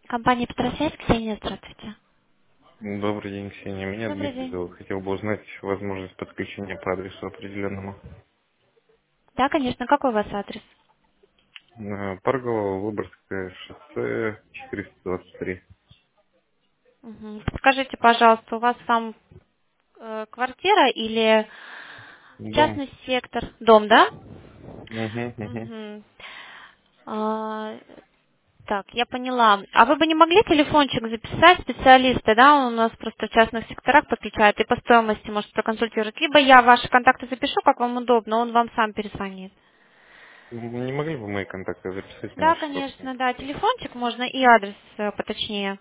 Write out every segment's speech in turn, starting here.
Компания «Петросвязь», Ксения, здравствуйте. Добрый день, Ксения. Меня Добрый Дмитрий день. зовут. Хотел бы узнать возможность подключения по адресу определенному. Да, конечно. Какой у вас адрес? Парголово, Выборгское шоссе, 423. Скажите, пожалуйста, у вас там квартира или Дом. частный сектор? Дом, да? Угу, угу. Мгм. А, так, я поняла. А вы бы не могли телефончик записать специалиста, да? Он у нас просто в частных секторах подключает и по стоимости может проконсультировать. Либо я ваши контакты запишу, как вам удобно, он вам сам перезвонит. Не могли бы мои контакты записать, у меня Да, же конечно, собственник. да. Телефончик можно и адрес поточнее.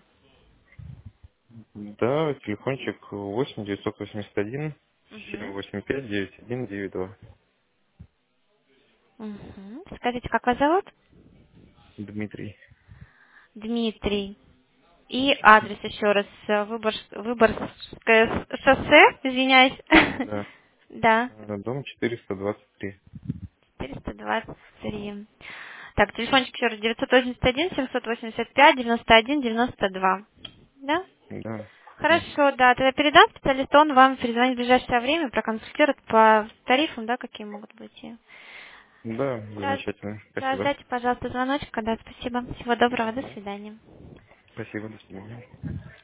Да, телефончик 8 981 Мгм. 785 9192. Скажите, как вас зовут? Дмитрий. Дмитрий. И адрес еще раз. Выборгское шоссе, извиняюсь. Да. Да, Дом 423. 423. Так, телефончик еще раз 981 785 91 92. Да? Да. Мгм. Хорошо, да. Тогда передам специалисту, он вам перезвонит в ближайшее время, проконсультирует по тарифам, да, какие могут быть. Да, Да, замечательно. да, Спасибо. дайте, пожалуйста, звоночек, да, спасибо. Всего доброго, до Мгм. свидания. Спасибо, до свидания.